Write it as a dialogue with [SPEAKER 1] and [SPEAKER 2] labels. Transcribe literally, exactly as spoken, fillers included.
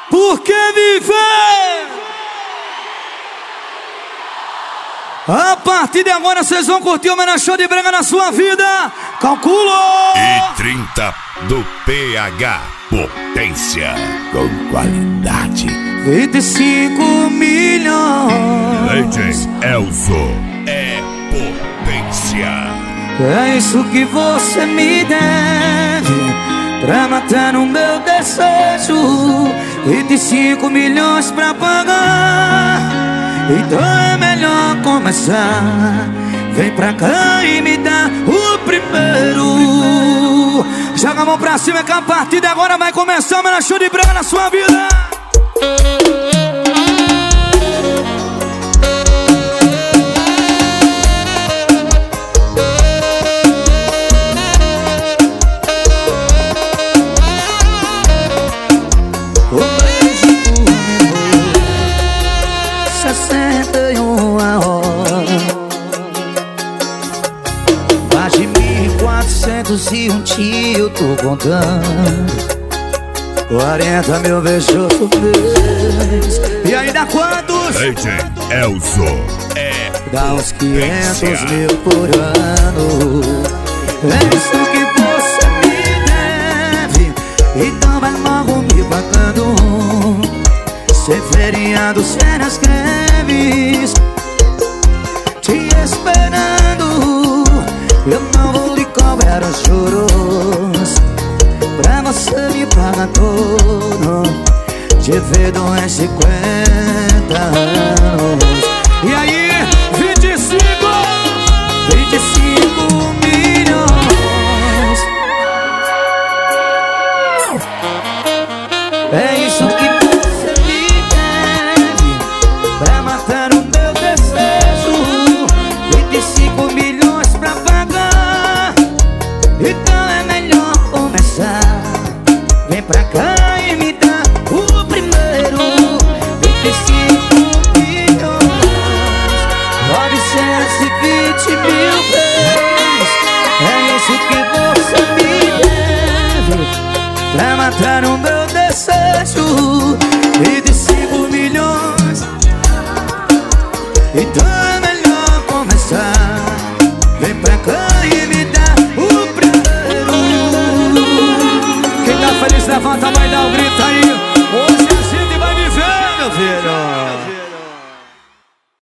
[SPEAKER 1] Porque viver. A partir de agora vocês vão curtir o menor show de brega na sua vida. Calculo!
[SPEAKER 2] E trinta do P H, potência com qualidade.
[SPEAKER 1] vinte e cinco milhões.
[SPEAKER 2] Leite Elzo é potência.
[SPEAKER 1] É isso que você me deve pra matar o meu desejo. vinte e cinco milhões pra pagar. Então é melhor começar. Vem pra cá e me dá o primeiro. Joga a mão pra cima que a partir de agora vai começar o melhor show de brega na sua vida. sessenta e uma horas. Mais de mil e quatrocentos e um tio eu tô contando. Quarenta mil beijos por mês. E aí dá quantos?
[SPEAKER 2] Leite Elzo é
[SPEAKER 1] dá uns quinhentos
[SPEAKER 2] potência.
[SPEAKER 1] mil por ano. É isso que você me deve. Então vai logo me pagando. Sem feriados, férias, greves, te esperando. Eu não vou lhe cobrar os juros pra você me pagar tudo. Divido em cinquenta anos. E aí, vinte e cinco, vinte e cinco milhões. É isso que pra matar o meu desejo. Vinte e cinco milhões pra pagar. Então é melhor começar. Vem pra cá e me dá o primeiro. Vinte e cinco milhões, novecentos e vinte mil vezes. É isso que você me deve pra matar o meu desejo. Vinte e cinco milhões. Então é melhor começar. Vem pra cá e me dá o primeiro. Quem tá feliz levanta, vai dar o grito.